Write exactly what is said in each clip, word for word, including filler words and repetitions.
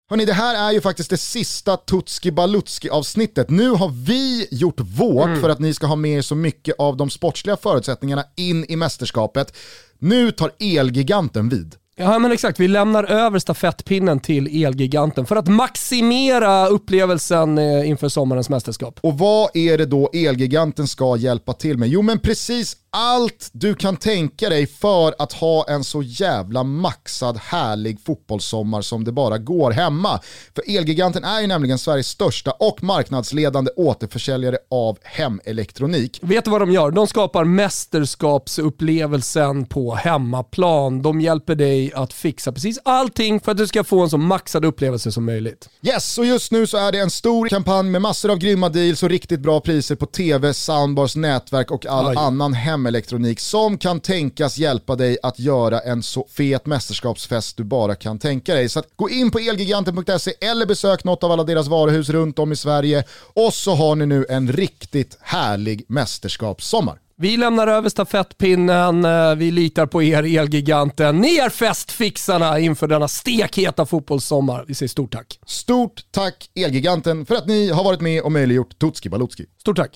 Hörrni, det här är ju faktiskt det sista Tutski Balutski avsnittet. Nu har vi gjort vårt mm. för att ni ska ha med er så mycket av de sportsliga förutsättningarna in i mästerskapet. Nu tar Elgiganten vid. Ja, men exakt. Vi lämnar över stafettpinnen till Elgiganten för att maximera upplevelsen inför sommarens mästerskap. Och vad är det då Elgiganten ska hjälpa till med? Jo, men precis allt du kan tänka dig för att ha en så jävla maxad härlig fotbollssommar som det bara går hemma. För Elgiganten är ju nämligen Sveriges största och marknadsledande återförsäljare av hemelektronik. Vet du vad de gör? De skapar mästerskapsupplevelsen på hemmaplan. De hjälper dig att fixa precis allting för att du ska få en så maxad upplevelse som möjligt. Yes, och just nu så är det en stor kampanj med massor av grymma deals och riktigt bra priser på tv, soundbars, nätverk och all Aj. annan hemelektronik som kan tänkas hjälpa dig att göra en så fet mästerskapsfest du bara kan tänka dig. Så att gå in på elgiganten punkt se eller besök något av alla deras varuhus runt om i Sverige och så har ni nu en riktigt härlig mästerskapssommar. Vi lämnar över stafettpinnen, vi litar på er Elgiganten. Ni är festfixarna inför denna stekheta fotbollssommar. Vi säger stort tack. Stort tack Elgiganten för att ni har varit med och möjliggjort Tutski Balutski. Stort tack.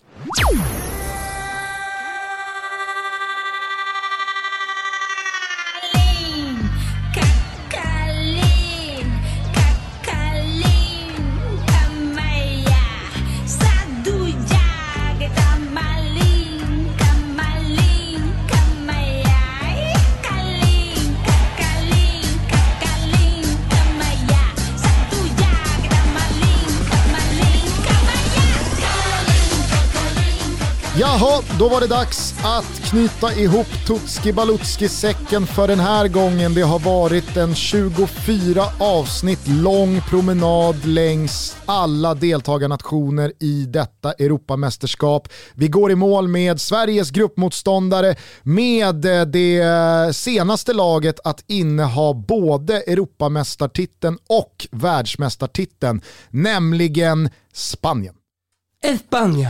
Jaha, då var det dags att knyta ihop Tutski Balutski-säcken för den här gången. Det har varit en tjugofyra avsnitt lång promenad längs alla deltagarnationer i detta Europamästerskap. Vi går i mål med Sveriges gruppmotståndare, med det senaste laget att inneha både Europamästartiteln och världsmästartiteln, nämligen Spanien. Spanien.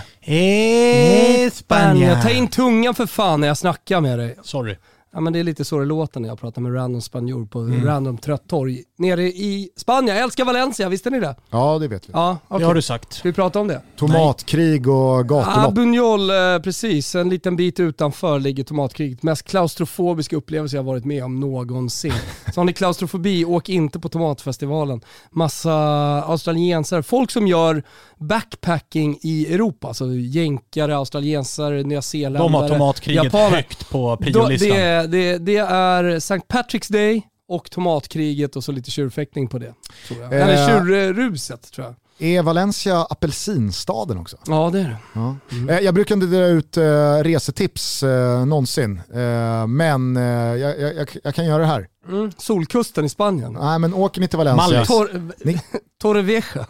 Spanien. Ta in tungan för fan när jag snackar med dig. Sorry. Ja, men det är lite så det låter när jag pratar med random spanjor på mm. random trött torg nere i Spanien. Jag älskar Valencia, visste ni det? Ja, det vet vi. Ja, okay. Det har du sagt. Ska vi prata om det? Tomatkrig och gatulopp. Ah, Buñol, eh, precis. En liten bit utanför ligger tomatkriget. Mest klaustrofobiska upplevelse jag varit med om någonsin. Så har ni klaustrofobi, åk inte på tomatfestivalen. Massa australiensare, folk som gör backpacking i Europa. Alltså jänkare, australiensare, nyzeeländare, de har tomatkriget japaner. Högt på priolistan. Det, det, det är Sankt Patrick's Day och tomatkriget och så lite tjurfäktning på det. Tror jag. Eh, Eller tjurruset tror jag. Är Valencia apelsinstaden också? Ja, det är det. Ja. Mm. Eh, jag brukar inte dra ut eh, resetips eh, någonsin, eh, men eh, jag, jag, jag kan göra det här. Mm. Solkusten i Spanien. Nej, men åker ni till Valencia? Tor- ni- Torrevieja.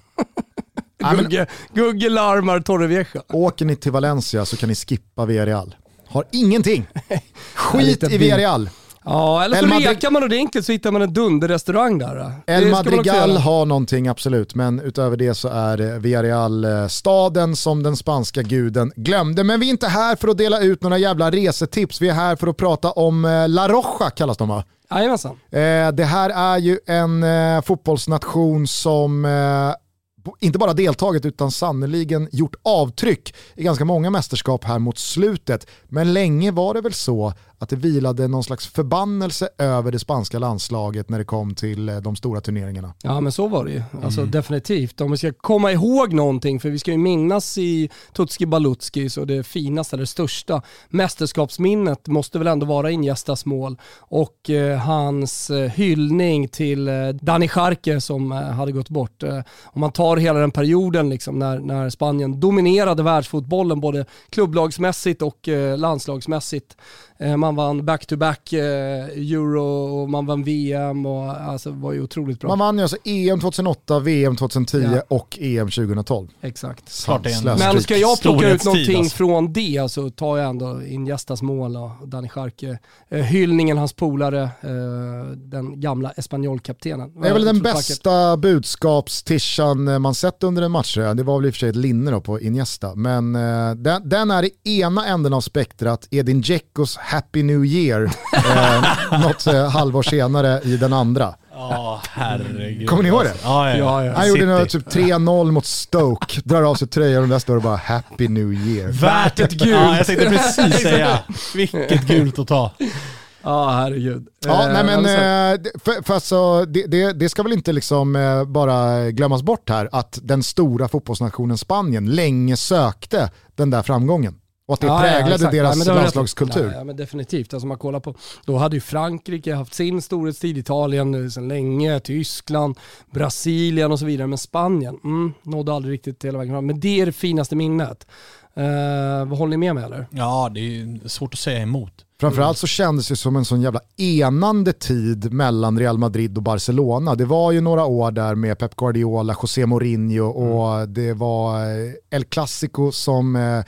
Gugge, Gugge larmar Torrevieja. Åker ni till Valencia så kan ni skippa Villarreal. Har ingenting. Skit i Villarreal. Ja, eller så Madrig- rekar man ordentligt så hittar man en dunderrestaurang där. El Madrigal har någonting absolut, men utöver det så är Villarreal staden som den spanska guden glömde. Men vi är inte här för att dela ut några jävla resetips. Vi är här för att prata om La Roja, kallas de va? Jajamensan. Det här är ju en fotbollsnation som inte bara deltagit utan sannoliken gjort avtryck i ganska många mästerskap här mot slutet. Men länge var det väl så att det vilade någon slags förbannelse över det spanska landslaget när det kom till de stora turneringarna. Ja, men så var det ju. Alltså mm. definitivt. Om vi ska komma ihåg någonting, för vi ska ju minnas i Tutski Balutski så det finaste, det största mästerskapsminnet måste väl ändå vara Iniestas mål och eh, hans eh, hyllning till eh, Dani Jarque som eh, hade gått bort. Eh, om man tar hela den perioden liksom, när, när Spanien dominerade världsfotbollen både klubblagsmässigt och eh, landslagsmässigt. Eh, man vann back-to-back eh, Euro och man vann V M och alltså, det var ju otroligt bra. Man vann ju alltså E M tjugohåtta, V M tjugohundratio ja. och E M tjugotolv. Exakt. Men ska jag plocka ut någonting alltså. Från det så tar jag ändå Iniestas mål och Dani Jarque. Eh, hyllningen, hans polare, eh, den gamla Espanyol-kaptenen. Det är väl den bästa vackert. budskapstishan man sett under en match. Det var väl i och för sig ett linne då på Iniesta. Men eh, den, den är i ena änden av spektrat Edin Dzeckos Happy New Year eh, något eh, halvår senare i den andra. Ja, herregud. Kommer ni ihåg det? Ja, ja, ja. ja. Han gjorde något, typ tre noll mot Stoke, drar av sig tröjan och där står det bara Happy New Year. Värt ett gult. Ja, jag tänkte precis säga. Vilket gult att ta. Ja, herregud. Ja, nej men för, för alltså, det, det, det ska väl inte liksom bara glömmas bort här att den stora fotbollsnationen Spanien länge sökte den där framgången. Och att det ja, präglade ja, deras ja, landslagskultur. Ja, ja, men definitivt. Alltså man kollar på, då hade ju Frankrike haft sin storhetstid, Italien sedan länge, Tyskland, Brasilien och så vidare. Men Spanien mm, nådde aldrig riktigt hela vägen fram. Men det är det finaste minnet. Uh, vad håller ni med mig eller? Ja, det är svårt att säga emot. Framförallt så kändes det som en sån jävla enande tid mellan Real Madrid och Barcelona. Det var ju några år där med Pep Guardiola, José Mourinho och mm. det var El Clasico som eh,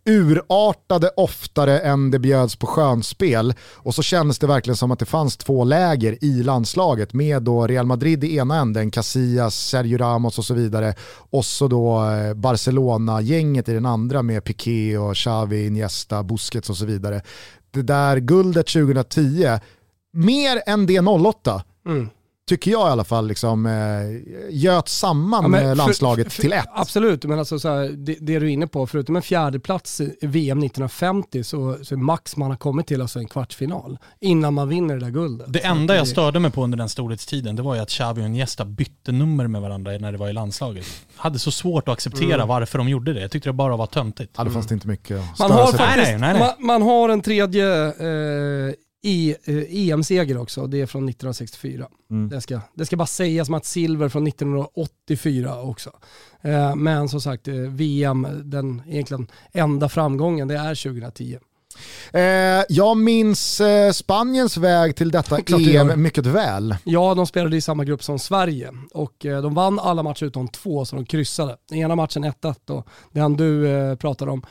urartade oftare än det bjöds på skönspel. Och så kändes det verkligen som att det fanns två läger i landslaget med då Real Madrid i ena änden, Casillas, Sergio Ramos och så vidare. Och så då Barcelona-gänget i den andra med Piqué och Xavi, Iniesta, Busquets och så vidare. Det där guldet tjugohundratio, mer än det noll åtta, mm. tycker jag i alla fall liksom, eh, göt samman ja, för, landslaget för, för, till ett. Absolut, men alltså, så här, det, det du är inne på, förutom en fjärde plats i V M nittonhundrafemtio så, så är max man har kommit till alltså en kvartsfinal innan man vinner det där guldet. Det så enda jag störde mig på under den storhetstiden, det var ju att Xavi och Iniesta bytte nummer med varandra när det var i landslaget. Hade så svårt att acceptera mm. varför de gjorde det. Jag tyckte det bara var töntigt. Ja, det fanns det inte mycket att man har, sig faktiskt, nej, nej, nej. Man, man har en tredje eh, i eh, E M-seger också, det är från nittonhundrasextiofyra. Mm. Det, ska, det ska bara sägas som att silver från nittonhundraåttiofyra också. Eh, men som sagt, eh, V M, den egentligen enda framgången, det är tjugohundratio. Eh, jag minns eh, Spaniens väg till detta E M mycket väl. Ja, de spelade i samma grupp som Sverige och eh, de vann alla matcher utom två så de kryssade. Den ena matchen ett ett då, den du eh, pratade om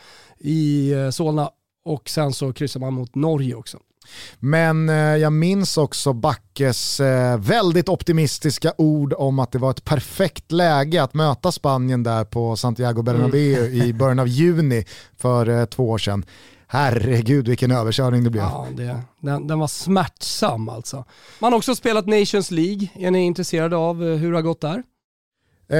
i eh, Solna, och sen så kryssade man mot Norge också. Men eh, jag minns också Backes eh, väldigt optimistiska ord om att det var ett perfekt läge att möta Spanien där på Santiago Bernabéu mm. i början av juni för eh, två år sedan. Herregud vilken överkörning det blev. Ja, det, den, den var smärtsam alltså. Man har också spelat Nations League. Är ni intresserade av hur det har gått där? Uh,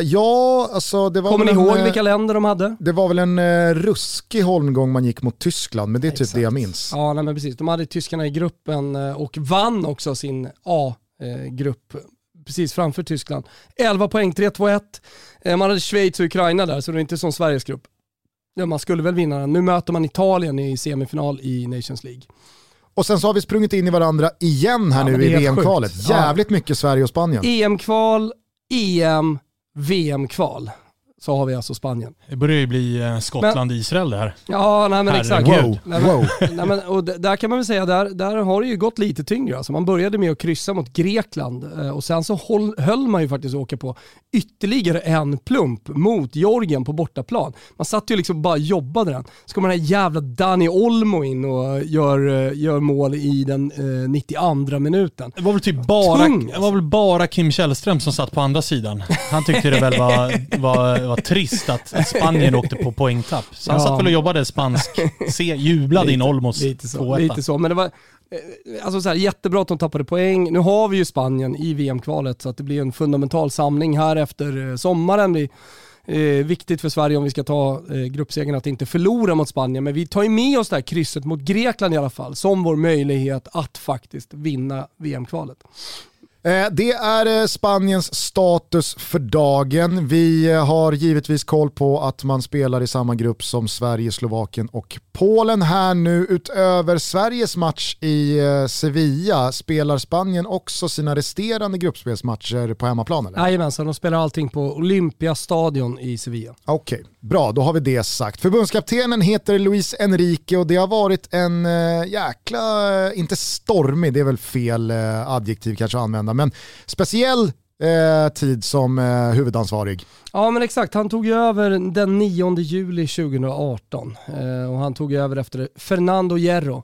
ja, alltså det var Kommer ni en, ihåg vilka länder de hade? Det var väl en uh, ruskig holmgång man gick mot Tyskland, men det är typ Exakt. det jag minns. Ja, nej, men precis. De hade tyskarna i gruppen uh, och vann också sin A-grupp uh, precis framför Tyskland. elva poäng, tre två ett. Uh, man hade Schweiz och Ukraina där, så det är inte som Sveriges grupp. Ja, man skulle väl vinna den. Nu möter man Italien i semifinal i Nations League. Och sen så har vi sprungit in i varandra igen här ja, nu i V M-kvalet. Jävligt ja. mycket Sverige och Spanien. E M-kval, E M, V M-kval. Så har vi alltså Spanien. Det börjar ju bli Skottland-Israel det här. Ja, nej men exakt. Wow. Nej, men, wow. nej, men, och d- där kan man väl säga, där, där har det ju gått lite tyngre. Alltså man började med att kryssa mot Grekland och sen så håll, höll man ju faktiskt åka på ytterligare en plump mot Georgien på bortaplan. Man satt ju liksom bara jobbade den. Så kommer den här jävla Dani Olmo in och gör, gör mål i den eh, nittioandra minuten. Det var väl typ bara, Tung, det var väl bara Kim Källström som satt på andra sidan. Han tyckte det väl var, var, var trist att Spanien åkte på poängtapp. Så han ja. satt väl och jobbade spansk, se, jublade lite, in Olmos lite så, lite så, men det var alltså så här, jättebra att de tappade poäng. Nu har vi ju Spanien i V M-kvalet så att det blir en fundamental samling här efter sommaren. Det är eh, viktigt för Sverige om vi ska ta eh, gruppsegern att inte förlora mot Spanien, men vi tar ju med oss det här krysset mot Grekland i alla fall som vår möjlighet att faktiskt vinna V M-kvalet. Det är Spaniens status för dagen. Vi har givetvis koll på att man spelar i samma grupp som Sverige, Slovakien och Polen här nu. Utöver Sveriges match i Sevilla spelar Spanien också sina resterande gruppspelsmatcher på hemmaplan, eller? Jajamensan, de spelar allting på Olympiastadion i Sevilla. Okej, okay, bra, då har vi det sagt. Förbundskaptenen heter Luis Enrique och det har varit en äh, jäkla, äh, inte stormig, det är väl fel äh, adjektiv kanske att använda, men speciell eh, tid som eh, huvudansvarig. Ja men exakt, han tog över den nionde juli tjugohundraarton eh, och han tog över efter Fernando Hierro.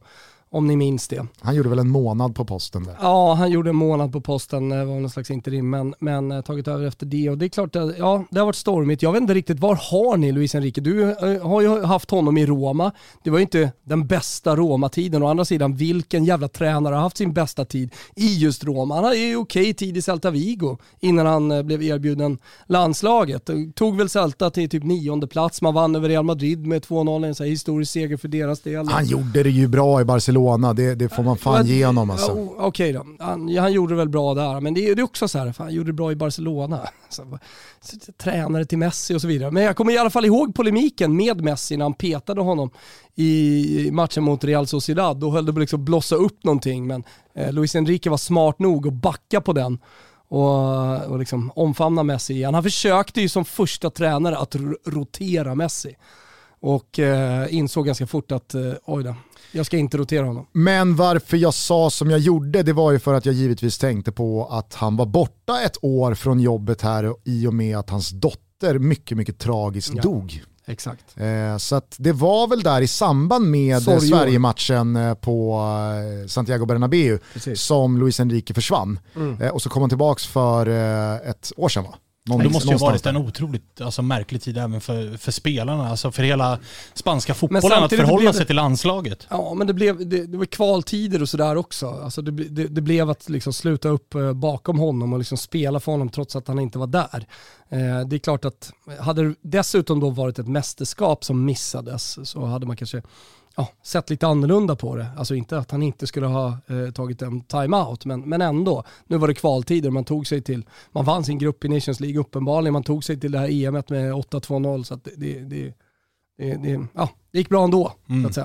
om ni minns det. Han gjorde väl en månad på posten där? Ja, han gjorde en månad på posten, det var någon slags interim, men, men äh, tagit över efter det. Och det är klart, att, ja, det har varit stormigt. Jag vet inte riktigt, var har ni Luis Enrique? Du äh, har ju haft honom i Roma. Det var ju inte den bästa Roma-tiden. Å andra sidan, vilken jävla tränare har haft sin bästa tid i just Roma? Han hade ju okej tid i Celta Vigo innan han äh, blev erbjuden landslaget. Tog väl Celta till typ nionde plats. Man vann över Real Madrid med två noll, en så här historisk seger för deras del. Han gjorde det ju bra i Barcelona, det, det får man fan ge honom alltså. Ja, okej då, han, han gjorde det väl bra där, men det är, det är också så här, fan, han gjorde det bra i Barcelona. Så, så, tränare till Messi och så vidare. Men jag kommer i alla fall ihåg polemiken med Messi när han petade honom i matchen mot Real Sociedad. Då höll det på liksom blossa upp någonting, men eh, Luis Enrique var smart nog att backa på den och, och liksom omfamna Messi igen. Han försökte ju som första tränare att r- rotera Messi och eh, insåg ganska fort att eh, oj då, jag ska inte rotera honom. Men varför jag sa som jag gjorde, det var ju för att jag givetvis tänkte på att han var borta ett år från jobbet här i och med att hans dotter mycket, mycket tragiskt ja, dog. Exakt. Eh, så att det var väl där i samband med Sorry, Sverige-matchen på Santiago Bernabéu Precis. som Luis Enrique försvann. Mm. Eh, och så kom han tillbaks för eh, ett år sedan va? Någon, det måste ju ha varit en otroligt alltså, märklig tid även för, för spelarna, alltså för hela spanska fotbollen att förhålla sig till landslaget. Ja, men det, blev, det, det var kvaltider och sådär också. Alltså det, det, det blev att liksom sluta upp bakom honom och liksom spela för honom trots att han inte var där. Eh, det är klart att hade det dessutom då varit ett mästerskap som missades så hade man kanske ja, sett lite annorlunda på det. Alltså inte att han inte skulle ha eh, tagit en timeout, men, men ändå. Nu var det kvaltider, man tog sig till, man vann sin grupp i Nations League uppenbarligen, man tog sig till det här E M:et med åtta två noll, så att det, det, det, det, det, ja, det gick bra ändå, mm. så att säga.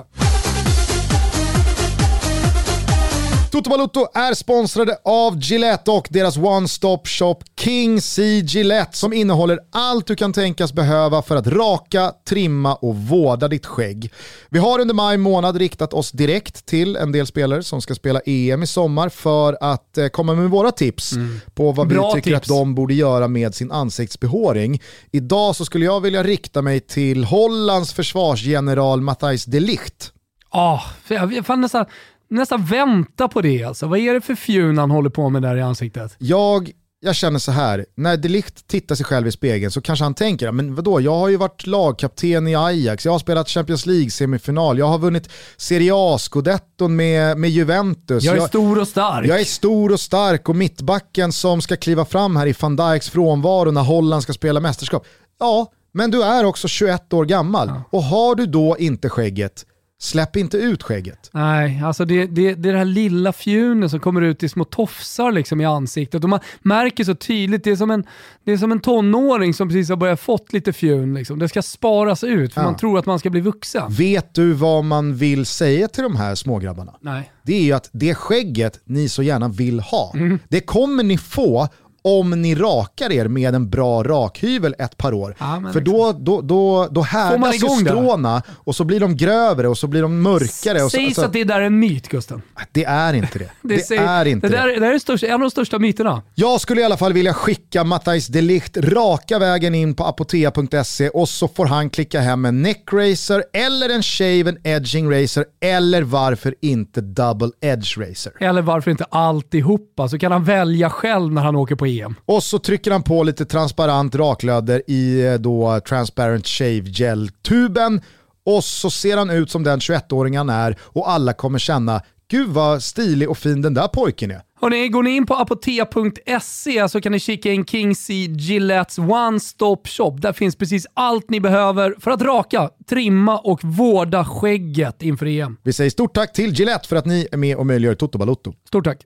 Toto Balotto är sponsrade av Gillette och deras one-stop shop King C Gillette som innehåller allt du kan tänkas behöva för att raka, trimma och vårda ditt skägg. Vi har under maj månad riktat oss direkt till en del spelare som ska spela E M i sommar för att eh, komma med våra tips mm. på vad Bra vi tycker tips. att de borde göra med sin ansiktsbehåring. Idag så skulle jag vilja rikta mig till Hollands försvarsgeneral Matthijs de Ligt. Ja, oh, jag fann nästan nästan vänta på det alltså. Vad är det för fjun han håller på med där i ansiktet? Jag, jag känner så här, när de Ligt tittar sig själv i spegeln så kanske han tänker, men vadå, jag har ju varit lagkapten i Ajax, jag har spelat Champions League semifinal, jag har vunnit Serie A-scudetton med, med Juventus. Jag är jag, stor och stark. Jag är stor och stark och mittbacken som ska kliva fram här i Van Dijks frånvaro när Holland ska spela mästerskap. Ja, men du är också tjugoett år gammal ja. och har du då inte skägget, släpp inte ut skägget. Nej, alltså det, det, det är det här lilla fjunen som kommer ut i små tofsar liksom i ansiktet. Och man märker så tydligt, det är som en, det är som en tonåring som precis har börjat fått lite fjun. Liksom. Det ska sparas ut för ja. man tror att man ska bli vuxen. Vet du vad man vill säga till de här smågrabbarna? Nej. Det är ju att det skägget ni så gärna vill ha, mm. det kommer ni få om ni rakar er med en bra rakhyvel ett par år. Ja, för då, då, då, då härdas ju stråna och så blir de grövre och så blir de mörkare. Och så, Sägs alltså, att det där är en myt, Gusten. Det är inte det. det, det säger, är inte det. Där, det. det där är största, en av de största myterna. Jag skulle i alla fall vilja skicka Matthijs de Ligt raka vägen in på apotea punkt se och så får han klicka hem en neck racer eller en shaven edging racer eller varför inte double edge racer. Eller varför inte alltihopa, så kan han välja själv när han åker på E M. Och så trycker han på lite transparent raklödder i då transparent shave gel-tuben och så ser han ut som den tjugoett-åring han är och alla kommer känna, gud vad stilig och fin den där pojken är. Hörrni, går ni in på apotea punkt se så kan ni kika in King C Gillettes One Stop Shop. Där finns precis allt ni behöver för att raka, trimma och vårda skägget inför E M. Vi säger stort tack till Gillette för att ni är med och möjliggör Toto Balotto. Stort tack.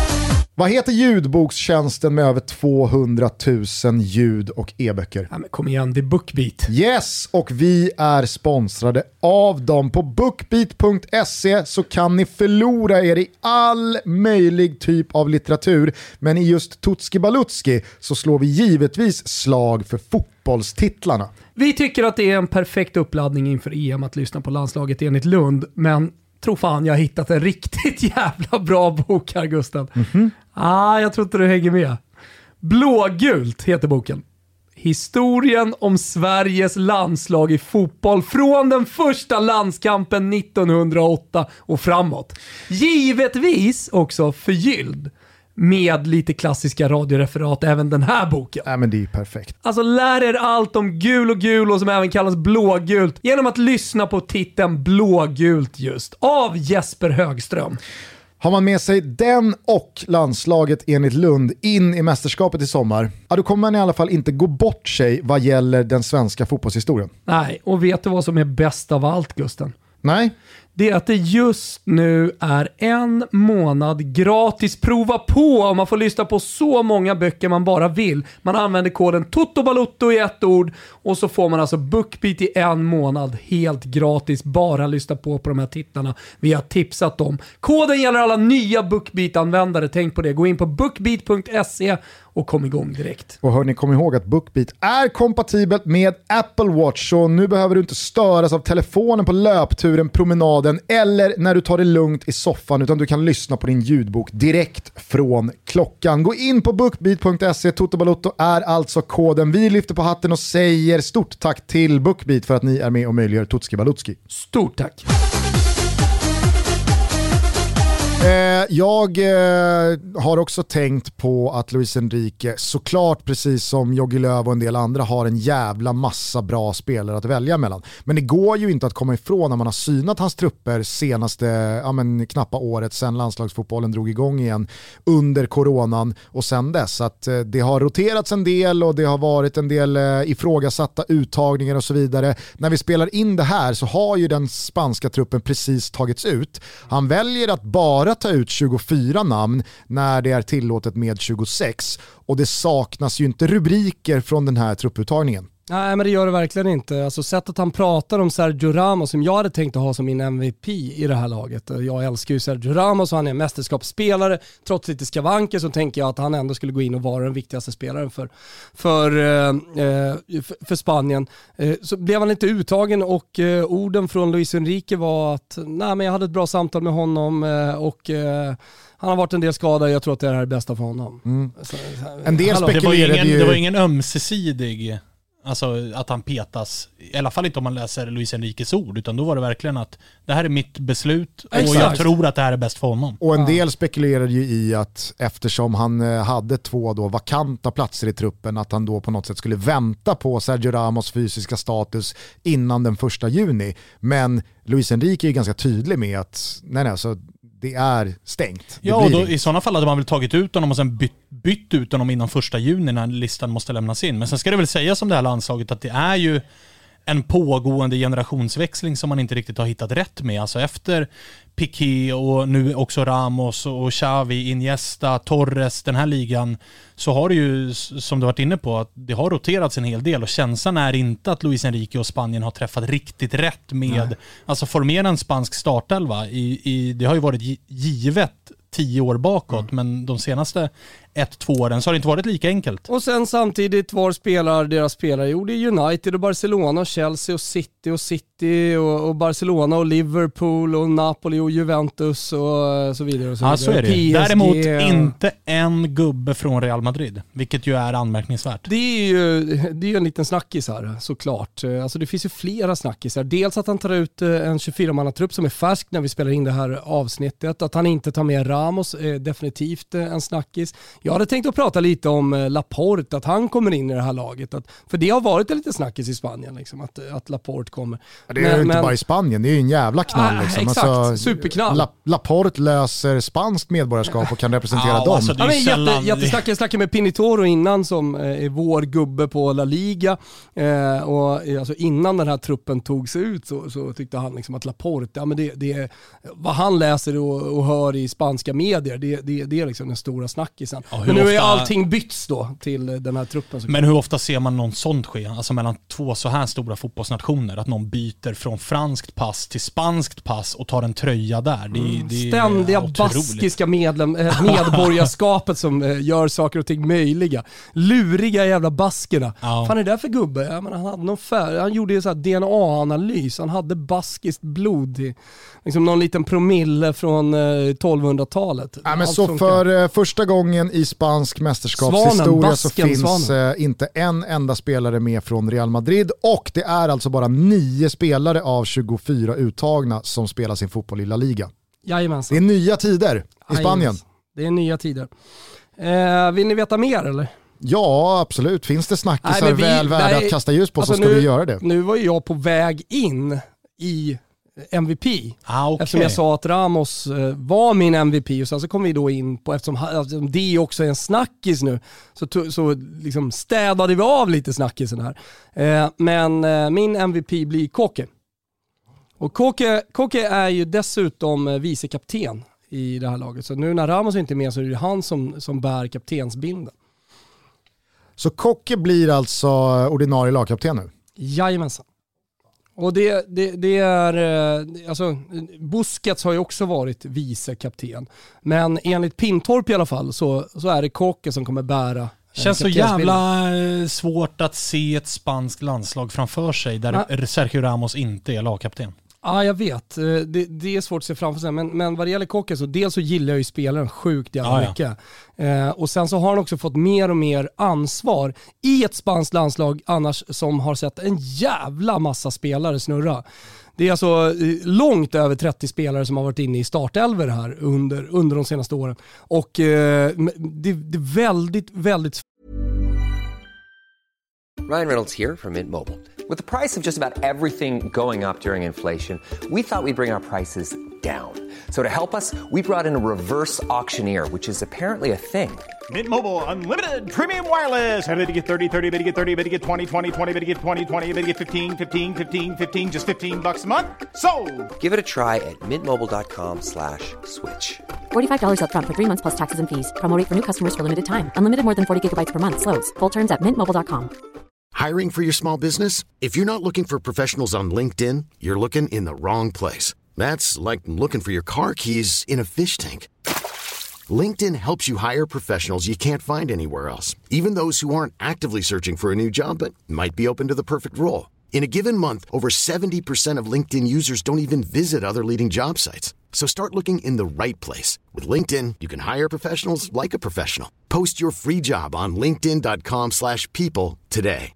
Vad heter ljudbokstjänsten med över tvåhundratusen ljud- och e-böcker? Ja, men kom igen, det är BookBeat. Yes, och vi är sponsrade av dem. På bookbeat punkt se så kan ni förlora er i all möjlig typ av litteratur. Men i just Tutski Balutski så slår vi givetvis slag för fotbollstitlarna. Vi tycker att det är en perfekt uppladdning inför E M att lyssna på landslaget enligt Lund, men tror fan jag har hittat en riktigt jävla bra bok här, Gustav. Mm-hmm. Ah, jag tror inte du hänger med. Blågult heter boken. Historien om Sveriges landslag i fotboll från den första landskampen nittonhundraåtta och framåt. Givetvis också förgylld med lite klassiska radioreferat, även den här boken. Ja, men det är ju perfekt. Alltså lär er allt om gul och gul och som även kallas blågult genom att lyssna på titeln Blågult just av Jesper Högström. Har man med sig den och landslaget enligt Lund in i mästerskapet i sommar, ja, då kommer man i alla fall inte gå bort sig vad gäller den svenska fotbollshistorien. Nej, och vet du vad som är bäst av allt, Gusten? Nej. Det är att det just nu är en månad gratis prova på och man får lyssna på så många böcker man bara vill. Man använder koden TOTOBALUTTO i ett ord och så får man alltså BookBeat i en månad helt gratis. Bara lyssna på på de här titlarna vi har tipsat om. Koden gäller alla nya BookBeat-användare. Tänk på det. Gå in på bookbeat punkt se och kom igång direkt. Och hörni, kom ihåg att BookBeat är kompatibelt med Apple Watch, så nu behöver du inte störas av telefonen på löpturen, promenaden eller när du tar det lugnt i soffan, utan du kan lyssna på din ljudbok direkt från klockan. Gå in på bookbeat punkt se. TOTOBALUTTO är alltså koden. Vi lyfter på hatten och säger stort tack till BookBeat för att ni är med och möjliggör Tutski Balutski. Stort tack! Jag eh, har också tänkt på att Luis Enrique, såklart precis som Jogi Löw och en del andra, har en jävla massa bra spelare att välja mellan. Men det går ju inte att komma ifrån när man har synat hans trupper senaste ja, men, knappa året sedan landslagsfotbollen drog igång igen under coronan och sen dess. Att eh, det har roterats en del och det har varit en del eh, ifrågasatta uttagningar och så vidare. När vi spelar in det här så har ju den spanska truppen precis tagits ut. Han väljer att bara ta ut tjugofyra namn när det är tillåtet med tjugosex och det saknas ju inte rubriker från den här trupputtagningen. Nej, men det gör det verkligen inte. Alltså sättet han pratar om Sergio Ramos, som jag hade tänkt att ha som min M V P i det här laget. Jag älskar ju Sergio Ramos och han är en mästerskapsspelare. Trots lite skavanker så tänker jag att han ändå skulle gå in och vara den viktigaste spelaren för, för, eh, för, för Spanien. Eh, så blev han inte uttagen och eh, orden från Luis Enrique var att nej, men jag hade ett bra samtal med honom eh, och eh, han har varit en del skadad. Jag tror att det är det bästa för honom. Mm. Så, en del hallå, spekulerade det var ingen, ju... det var ingen ömsesidig... Alltså att han petas, i alla fall inte om man läser Luis Enriques ord, utan då var det verkligen att det här är mitt beslut och Exakt. jag tror att det här är bäst för honom. Och en del spekulerade ju i att eftersom han hade två då vakanta platser i truppen, att han då på något sätt skulle vänta på Sergio Ramos fysiska status innan den första juni. Men Luis Enrique är ganska tydlig med att nej, nej, så det är stängt. Det ja, och då, inget. i sådana fall hade man väl tagit ut honom och sen bytt, bytt ut honom innan första juni när listan måste lämnas in. Men sen ska det väl sägas om det här landslaget att det är ju en pågående generationsväxling som man inte riktigt har hittat rätt med. Alltså efter Piqué och nu också Ramos och Xavi, Iniesta, Torres, den här ligan, så har det ju, som du varit inne på, att det har roterats en hel del och känslan är inte att Luis Enrique och Spanien har träffat riktigt rätt med, nej. Alltså formera en spansk startelva. I, i, det har ju varit givet tio år bakåt, mm. men de senaste ett, två åren så har det inte varit lika enkelt. Och sen samtidigt var spelar deras spelare, jo det är United och Barcelona och Chelsea och City och City och, och Barcelona och Liverpool och Napoli och Juventus och så vidare. Och så ja, vidare. Så är det. P S G. Däremot inte en gubbe från Real Madrid, vilket ju är anmärkningsvärt. Det är ju, det är ju en liten snackis här, såklart. Alltså det finns ju flera snackisar. Dels att han tar ut en tjugofyra-mannatrupp som är färsk när vi spelar in det här avsnittet. Att han inte tar med Ramos är definitivt en snackis. Jag hade tänkt att prata lite om Laporte, att han kommer in i det här laget. Att, för det har varit en liten snackis i Spanien, liksom, att, att Laporte kommer. Ja, det är men, ju inte men, bara i Spanien, det är ju en jävla knall. Ah, liksom. Exakt, alltså, superknall. La, Laporte löser spanskt medborgarskap och kan representera ah, dem. Alltså, ja, men jätte, jättesnack, jag snackade med Pinitoro innan som är vår gubbe på La Liga. Eh, och alltså, innan den här truppen tog sig ut så, så tyckte han liksom att Laporte, ja, men det, det är, vad han läser och, och hör i spanska medier, det, det, det är liksom den stora snackisen. Ja, men nu ofta... är allting bytts då till den här truppen. Men hur ofta ser man någon sånt ske? Alltså mellan två så här stora fotbollsnationer, att någon byter från franskt pass till spanskt pass och tar en tröja där. Det, mm. det Ständiga är baskiska medlem, medborgarskapet som gör saker och ting möjliga. Luriga jävla baskerna. Ja. Fan är det där för gubbe? Ja, men han, hade någon fär, han gjorde ju så här D N A-analys. Han hade baskiskt blod i, liksom någon liten promille från tolvhundratalet. Ja, men så för uh, första gången i spansk mästerskapshistoria så finns Svanen. eh, inte en enda spelare med från Real Madrid, och det är alltså bara nio spelare av tjugofyra uttagna som spelar sin fotboll i La Liga. Jajamensan. Det är nya tider i Spanien. Jajamensan. Det är nya tider. Eh, vill ni veta mer eller? Ja, absolut. Finns det snackisar nej, vi, väl värda nej, att kasta ljus på, alltså så ska nu, vi göra det. Nu var jag på väg in i M V P. Ah, okay. Eftersom jag sa att Ramos var min M V P, och sen så kom vi då in på, eftersom alltså, det också är en snackis nu, så, to, så liksom städade vi av lite snackisen här. Eh, men eh, min M V P blir Koke. Och Koke, Koke är ju dessutom vicekapten i det här laget. Så nu när Ramos inte är med så är det han som, som bär kaptensbilden. Så Koke blir alltså ordinarie lagkapten nu? Jajamensan. Och det, det, det är, alltså Busquets har ju också varit vicekapten. Men enligt Pintorp i alla fall så, så är det Koke som kommer bära. Känns så jävla svårt att se ett spanskt landslag framför sig där ja. Sergio Ramos inte är lagkapten. Ja, jag vet. Det, det är svårt att se framför sig. Men, men vad det gäller Koke så dels så gillar jag ju spelaren sjukt jävla ja, mycket. Ja. Eh, och sen så har han också fått mer och mer ansvar i ett spanskt landslag annars som har sett en jävla massa spelare snurra. Det är alltså långt över trettio spelare som har varit inne i startelver här under, under de senaste åren. Och eh, det, det är väldigt, väldigt... Ryan Reynolds here from Mint Mobile. With the price of just about everything going up during inflation, we thought we'd bring our prices down. So to help us, we brought in a reverse auctioneer, which is apparently a thing. Mint Mobile Unlimited Premium Wireless. How to get thirty, thirty, how to get thirty, how to get twenty, twenty, twenty, how to get twenty, twenty, how to get fifteen, fifteen, fifteen, fifteen, just fifteen bucks a month? Sold! Give it a try at mintmobile.com slash switch. forty-five dollars up front for three months plus taxes and fees. Promo rate for new customers for limited time. Unlimited more than forty gigabytes per month. Slows full terms at mint mobile dot com. Hiring for your small business? If you're not looking for professionals on LinkedIn, you're looking in the wrong place. That's like looking for your car keys in a fish tank. LinkedIn helps you hire professionals you can't find anywhere else, even those who aren't actively searching for a new job but might be open to the perfect role. In a given month, over seventy percent of LinkedIn users don't even visit other leading job sites. So start looking in the right place. With LinkedIn, you can hire professionals like a professional. Post your free job on linkedin dot com slash people today.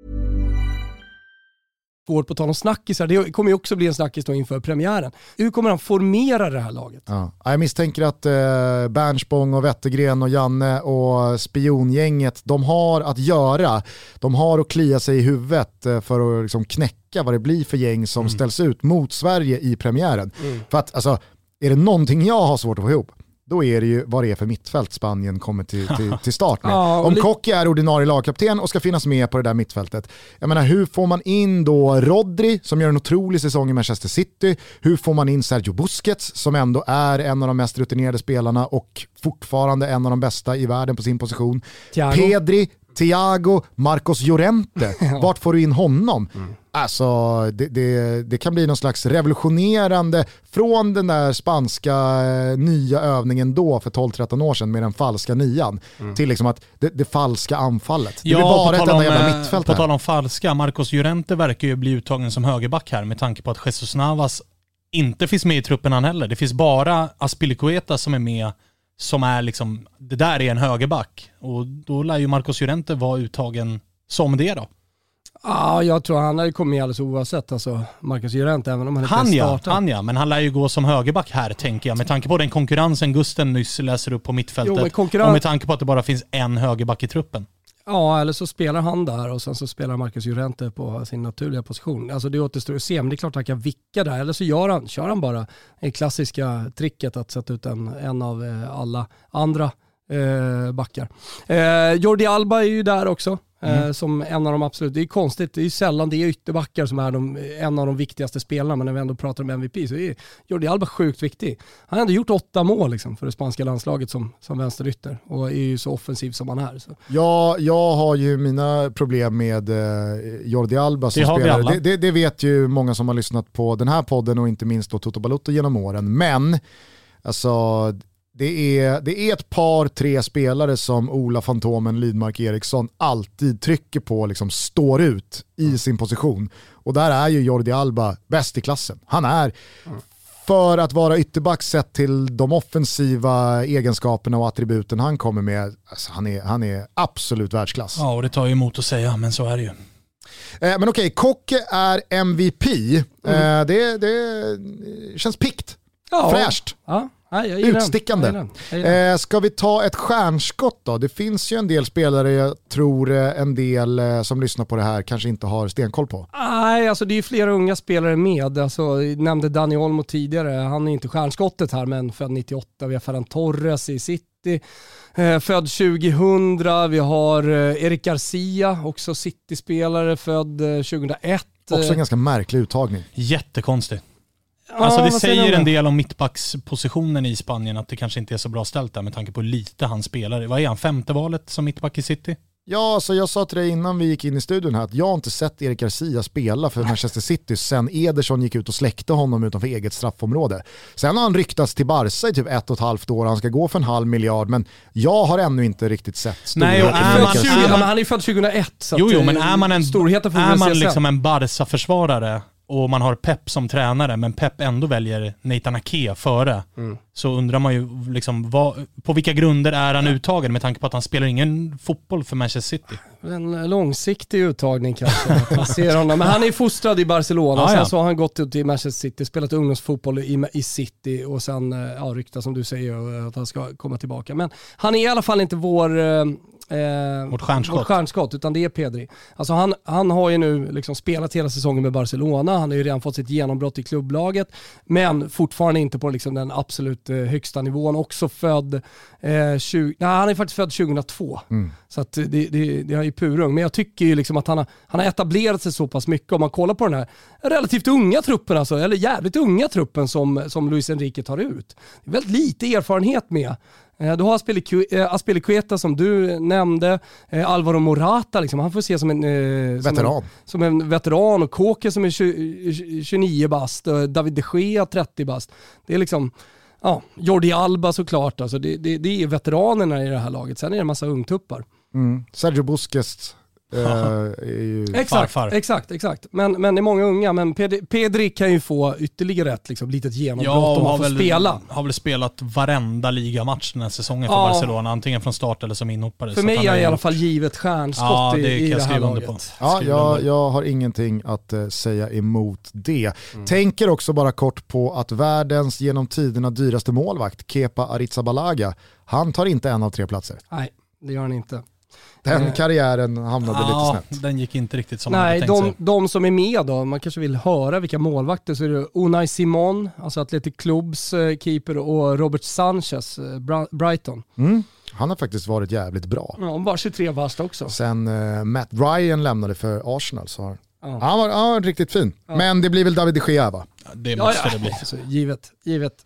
På tal om snackisar, det kommer ju också bli en snackis då inför premiären. Hur kommer han formera det här laget? Ja. Jag misstänker att eh, Bernspång och Wettergren och Janne och spiongänget, de har att göra. De har att klia sig i huvudet eh, för att liksom knäcka vad det blir för gäng som mm. ställs ut mot Sverige i premiären. Mm. För att alltså, är det någonting jag har svårt att få ihop, då är det ju vad det är för mittfält Spanien kommer till, till, till start med. Ja, om li- Koke är ordinarie lagkapten och ska finnas med på det där mittfältet, jag menar, hur får man in då Rodri som gör en otrolig säsong i Manchester City? Hur får man in Sergio Busquets som ändå är en av de mest rutinerade spelarna och fortfarande en av de bästa i världen på sin position? Thiago. Pedri, Thiago, Marcos Llorente. Ja. Vart får du in honom? Mm. Alltså, det, det, det kan bli någon slags revolutionerande från den där spanska eh, nya övningen då för tolv tretton år sedan med den falska nian mm. till liksom att det, det falska anfallet. Det ja, blir bara ett enda om, jävla mittfält på här. tal om falska, Marcos Llorente verkar ju bli uttagen som högerback här med tanke på att Jesus Navas inte finns med i truppen han heller. Det finns bara Azpilicueta som är med, som är liksom, det där är en högerback. Och då lär ju Marcos Llorente vara uttagen som det då. Ja, jag tror han hade kommit alldeles oavsett, alltså Marcus Llorente, även om han inte han ja, startar. Han ja, men han lär ju gå som högerback här, tänker jag. Med tanke på den konkurrensen Gusten nyss läser upp på mittfältet. Jo, konkurren... Och med tanke på att det bara finns en högerback i truppen. Ja, eller så spelar han där och sen så spelar Marcus Llorente på sin naturliga position. Alltså det återstår att se, men det är klart att han kan vicka där. Eller så gör han, kör han bara det klassiska tricket att sätta ut en, en av alla andra eh, backar. Eh, Jordi Alba är ju där också. Mm. Som en av de absolut, det är konstigt, det är sällan det är ytterbackar som är de, en av de viktigaste spelarna, men när vi ändå pratar om M V P så är Jordi Alba sjukt viktig. Han har ändå gjort åtta mål liksom, för det spanska landslaget som, som vänsterytter och är ju så offensiv som han är. Så. Ja, jag har ju mina problem med eh, Jordi Alba som det spelare. Det, det, det vet ju många som har lyssnat på den här podden och inte minst då Toto Balotto genom åren, men alltså Det är, det är ett par, tre spelare som Ola Fantomen Lidmark Eriksson alltid trycker på, liksom står ut i sin position. Och där är ju Jordi Alba bäst i klassen. Han är för att vara ytterback sett till de offensiva egenskaperna och attributen han kommer med. Alltså, han, är, han är absolut världsklass. Ja, och det tar ju emot att säga, men så är det ju. Eh, men okej, Kocke är M V P. Mm. Eh, det, det känns pikt. Ja. Fräscht. Ja. Ja, jag utstickande. Jag gillar den. Jag gillar den. Eh, ska vi ta ett stjärnskott då? Det finns ju en del spelare, jag tror en del eh, som lyssnar på det här kanske inte har stenkoll på. Nej, alltså det är ju flera unga spelare med. Alltså, jag nämnde Dani Olmo tidigare. Han är inte stjärnskottet här, men född nittioåtta. Vi har Ferran Torres i City. Eh, född tjugohundra. Vi har eh, Eric Garcia, också City-spelare, född eh, tjugohundraett. Också en ganska märklig uttagning. Jättekonstigt. Alltså det säger en del om mittbackspositionen i Spanien, att det kanske inte är så bra ställt där med tanke på lite han spelar. Vad är han, femte valet som mittback i City? Ja, alltså jag sa till dig innan vi gick in i studion här att jag har inte sett Eric Garcia spela för Manchester City sen Ederson gick ut och släckte honom utanför eget straffområde. Sen har han ryktats till Barca i typ ett och ett halvt år, han ska gå för en halv miljard, men jag har ännu inte riktigt sett Nej, och är man, tjugo, är man, han är född tjugohundraett. Så jo, jo, men är man en, är man liksom en Barca-försvarare och man har Pep som tränare, men Pep ändå väljer Nathan Ake före, mm. så undrar man ju liksom, vad, på vilka grunder är han uttagen med tanke på att han spelar ingen fotboll för Manchester City? En långsiktig uttagning kanske. Man ser honom. Men han är fostrad i Barcelona, ah, ja. Sen så har han gått ut i Manchester City, spelat ungdomsfotboll i, i City och sen ja, ryktas som du säger att han ska komma tillbaka. Men han är i alla fall inte vår... Eh, vårt stjärnskott. Vårt stjärnskott, utan det är Pedri. Alltså han, han har ju nu liksom spelat hela säsongen med Barcelona, han har ju redan fått sitt genombrott i klubblaget, men fortfarande inte på liksom den absolut eh, högsta nivån. Också född eh, tjugo, nej, han är faktiskt född tjugohundratvå, mm. så att det, det, det är ju purung. Men jag tycker ju liksom att han har, han har etablerat sig så pass mycket. Om man kollar på den här relativt unga truppen, alltså, eller jävligt unga truppen som, som Luis Enrique tar ut. Det är väldigt lite erfarenhet med. Du har Azpilicueta som du nämnde, Alvaro Morata, liksom. Han får se som en, som veteran. en, som en veteran, och Kåke som är tjugonio bast, David de Gea trettio bast. Det är liksom, ja, Jordi Alba såklart. Alltså det, det, det är veteranerna i det här laget. Sen är det en massa ungtuppar. Mm. Sergio Busquets. Uh, är ju exakt, farfar. exakt, exakt. Men, men det är många unga, men Pedri, Pedri kan ju få ytterligare ett liksom, litet genombrott ja, om han får väl, spela. Har väl spelat varenda ligamatch den här säsongen för ja. Barcelona, antingen från start eller som inhoppare. För mig är i alla fall givet stjärnskott ja, det i, i det här laget. På. Ja, jag, jag har ingenting att uh, säga emot det. Mm. Tänker också bara kort på att världens genom tiderna dyraste målvakt, Kepa Arrizabalaga, han tar inte en av tre platser. Nej, det gör han inte. Den karriären hamnade ja, lite snett. Den gick inte riktigt som Nej, man hade tänkt de, sig. de som är med då, man kanske vill höra vilka målvakter, så är det Unai Simon, alltså Athletic Clubs eh, keeper, och Robert Sanchez, eh, Brighton. Mm. Han har faktiskt varit jävligt bra. Ja, bara tjugotre bast också. Sen eh, Matt Ryan lämnade för Arsenal, så har ja. han, var, han var riktigt fin. Ja. Men det blir väl David de Gea, va? Ja, det måste ja, ja. det bli. Alltså, givet, givet.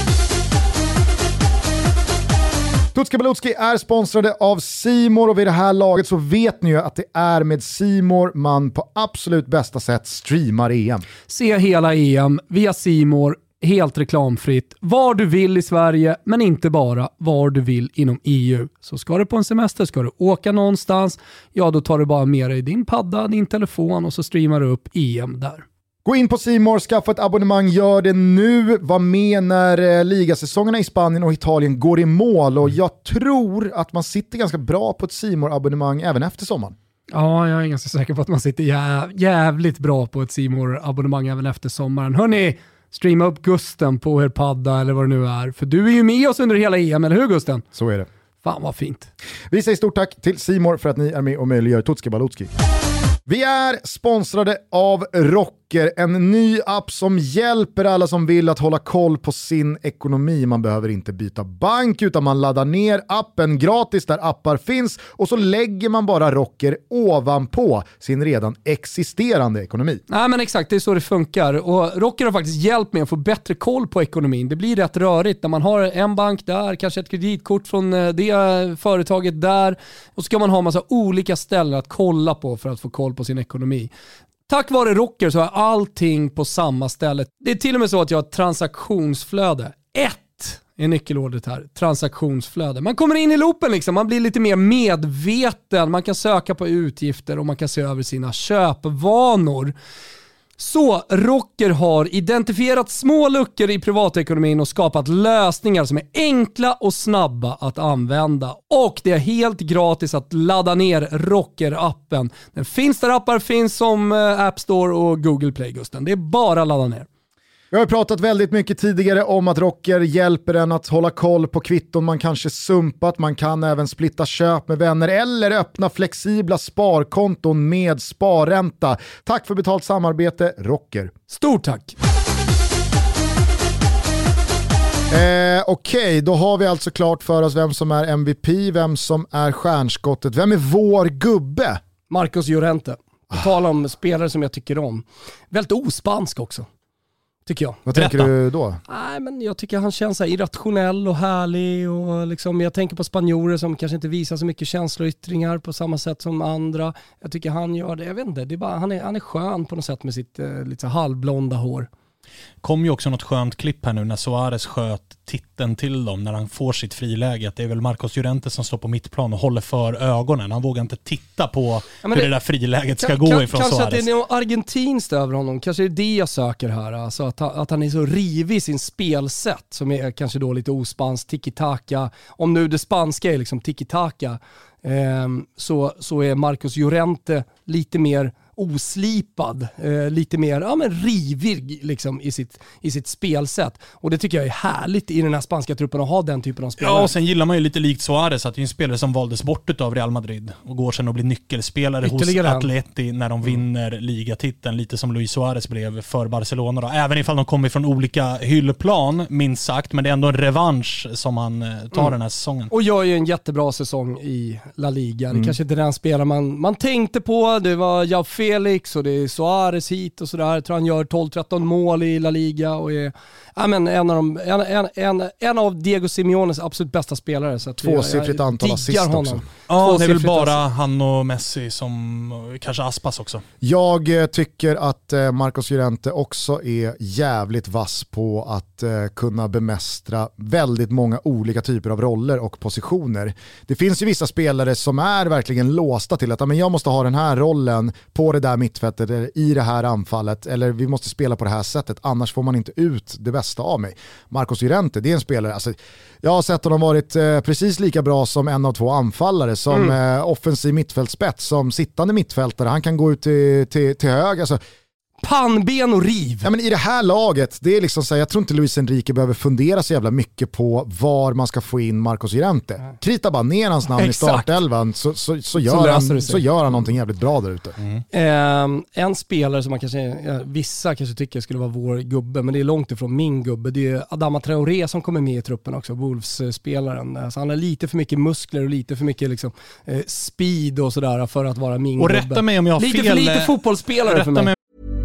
Tutski Balutski är sponsrade av C More, och vid det här laget så vet ni ju att det är med C More man på absolut bästa sätt streamar E M. Se hela E M via C More, helt reklamfritt, var du vill i Sverige, men inte bara, var du vill inom E U. Så ska du på en semester, ska du åka någonstans, ja då tar du bara med dig din padda, din telefon och så streamar du upp E M där. Gå in på C More, skaffa ett abonnemang, gör det nu. Var med när eh, ligasäsongerna i Spanien och Italien går i mål. Och jag tror att man sitter ganska bra på ett C More-abonnemang även efter sommaren. Ja, jag är ganska säker på att man sitter jä- jävligt bra på ett C More-abonnemang även efter sommaren. Hörrni, streama upp Gusten på er padda eller vad det nu är. För du är ju med oss under hela E M, eller hur Gusten? Så är det. Fan vad fint. Vi säger stort tack till C More för att ni är med och möjliggör Tutski Balutski. Vi är sponsrade av Rocker, en ny app som hjälper alla som vill att hålla koll på sin ekonomi. Man behöver inte byta bank utan man laddar ner appen gratis där appar finns och så lägger man bara Rocker ovanpå sin redan existerande ekonomi. Nej men exakt, det är så det funkar, och Rocker har faktiskt hjälpt mig att få bättre koll på ekonomin. Det blir rätt rörigt när man har en bank där, kanske ett kreditkort från det företaget där, och så ska man ha en massa olika ställen att kolla på för att få koll på sin ekonomi. Tack vare Rocker så har allting på samma ställe. Det är till och med så att jag har transaktionsflöde. Ett är nyckelordet här. Transaktionsflöde. Man kommer in i loopen liksom. Man blir lite mer medveten. Man kan söka på utgifter och man kan se över sina köpvanor. Så Rocker har identifierat små luckor i privatekonomin och skapat lösningar som är enkla och snabba att använda. Och det är helt gratis att ladda ner Rocker-appen. Den finns där appar finns som App Store och Google Play, Gusten. Det är bara att ladda ner. Vi har pratat väldigt mycket tidigare om att Rocker hjälper en att hålla koll på kvitton man kanske sumpat. Man kan även splitta köp med vänner eller öppna flexibla sparkonton med sparränta. Tack för betalt samarbete, Rocker. Stort tack! Eh, Okej, okay, då har vi alltså klart för oss vem som är M V P, vem som är stjärnskottet. Vem är vår gubbe? Marcos Llorente. På tal om spelare som jag tycker om. Väldigt ospansk också. Tycker jag. Vad tänker Berätta. du då? Nej, men jag tycker han känns så här irrationell och härlig och liksom, jag tänker på spanjorer som kanske inte visar så mycket känsloyttringar på samma sätt som andra. Jag tycker han gör det. Jag vet inte, det är bara, han, är, han är skön på något sätt med sitt eh, lite så halvblonda hår. Kom ju också något skönt klipp här nu när Suarez sköt titeln till dem när han får sitt friläge. Det är väl Marcos Llorente som står på mittplan och håller för ögonen. Han vågar inte titta på ja, hur det, det där friläget ska kan, gå kan, ifrån kanske Suarez. Kanske att det är något argentinskt över honom. Kanske är det jag söker här. Alltså att, att han är så rivig i sin spelsätt som är kanske då lite ospansk, tiki-taka. Om nu det spanska är liksom tiki-taka eh, så, så är Marcos Llorente lite mer oslipad, eh, lite mer ja, men rivig liksom, i, sitt, i sitt spelsätt. Och det tycker jag är härligt i den här spanska truppen att ha den typen av spelare. Ja, och sen gillar man ju lite likt Suarez att det är en spelare som valdes bort av Real Madrid och går sen och blir nyckelspelare ytterligare hos Atleti när de vinner mm. ligatiteln, lite som Luis Suarez blev för Barcelona då. Även ifall de kommer från olika hyllplan, minst sagt, men det är ändå en revansch som han tar mm. den här säsongen. Och gör ju en jättebra säsong i La Liga. Mm. Det kanske inte är den spelare man, man tänkte på, det var Joao Felix och det är Suarez hit och sådär. Jag tror han gör tolv tretton mål i La Liga och är ja, men en, av de, en, en, en, en av Diego Simeones absolut bästa spelare. Så att Tvåsiffrigt antal assist honom. också. Ja, det är väl bara han och Messi som kanske Aspas också. Jag eh, tycker att eh, Marcos Llorente också är jävligt vass på att eh, kunna bemästra väldigt många olika typer av roller och positioner. Det finns ju vissa spelare som är verkligen låsta till att men jag måste ha den här rollen på det där mittfältet eller i det här anfallet eller vi måste spela på det här sättet, annars får man inte ut det bästa av mig. Marcos Llorente, det är en spelare, alltså, jag har sett honom varit eh, precis lika bra som en av två anfallare, som mm. eh, offensiv mittfältspets, som sittande mittfältare. Han kan gå ut till, till, till hög, alltså pannben och riv. Ja, men i det här laget, det är liksom så här, jag tror inte Luis Enrique behöver fundera så jävla mycket på var man ska få in Marcos Llorente. Krita bara ner hans namn Exakt. i startelvan så, så, så, gör så, han, så gör han någonting jävligt bra där ute. Mm. Eh, en spelare som man kanske, ja, vissa kanske tycker skulle vara vår gubbe, men det är långt ifrån min gubbe. Det är Adama Traoré som kommer med i truppen också, Wolves-spelaren. Så han har lite för mycket muskler och lite för mycket liksom, eh, speed och sådär för att vara min och gubbe. Och rätta mig om jag har lite fel. Lite för lite fotbollsspelare för mig. mig.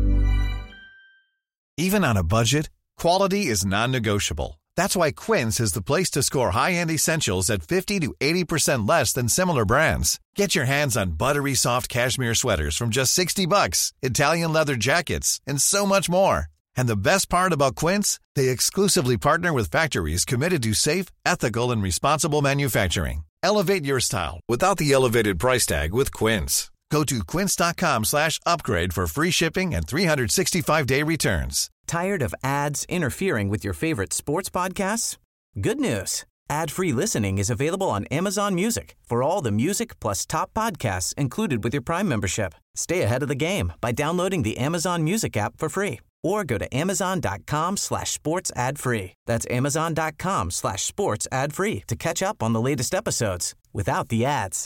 Even on a budget, quality is non-negotiable. That's why Quince is the place to score high-end essentials at fifty to eighty percent less than similar brands. Get your hands on buttery soft cashmere sweaters from just sixty bucks, Italian leather jackets, and so much more. And the best part about Quince, they exclusively partner with factories committed to safe, ethical, and responsible manufacturing. Elevate your style without the elevated price tag with Quince. Go to quince.com slash upgrade for free shipping and three sixty-five day returns. Tired of ads interfering with your favorite sports podcasts? Good news. Ad-free listening is available on Amazon Music for all the music plus top podcasts included with your Prime membership. Stay ahead of the game by downloading the Amazon Music app for free or go to amazon.com slash sports ad free. That's amazon.com slash sports ad free to catch up on the latest episodes without the ads.